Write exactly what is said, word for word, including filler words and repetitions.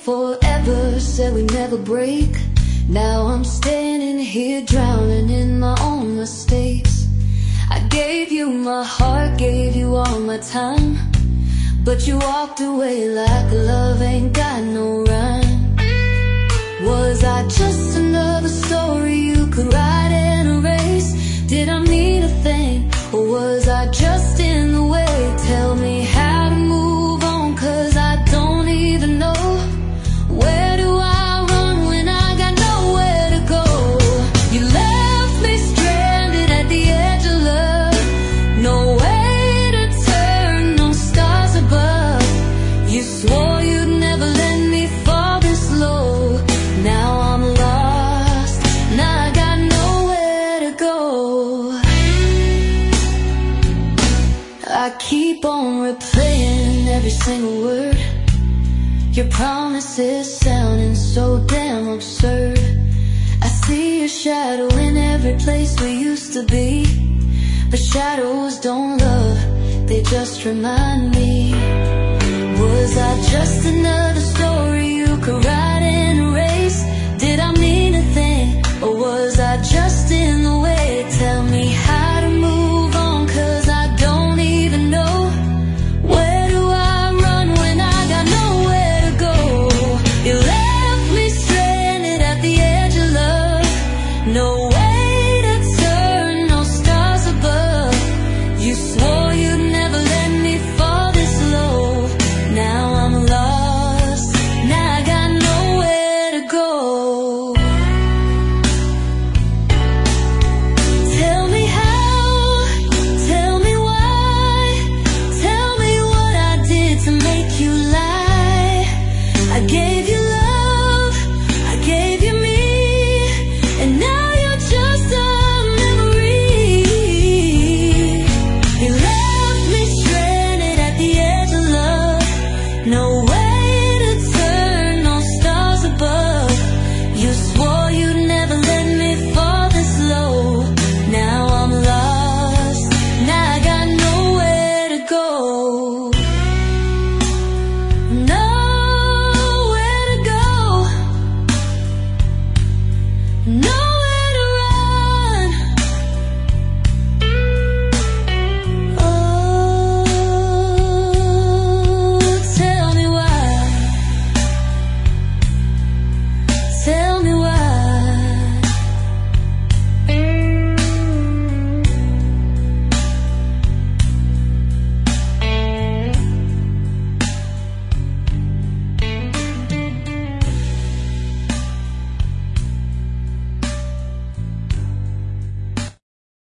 forever, said we'd never break. Now I'm standing here drowning in my own mistakes. I gave you my heart, gave you all my time, but you walked away like love ain't got no rhyme. Was I just another story you could write and erase? Did I mean a thing, or was I just in the way? Tell me how to move on, cause I don't even know. Where do I run when I got nowhere to go? You left me stranded at the edge of love, no way to turn, no stars above. You swore you'd never let me fall this low. Now I'm lost, now I got nowhere to go. I keep on replaying every single word. Your promises sounding so damn absurd. I see your shadow in every place we used to be, but shadows don't love, they just remind me. Was I just another story you could write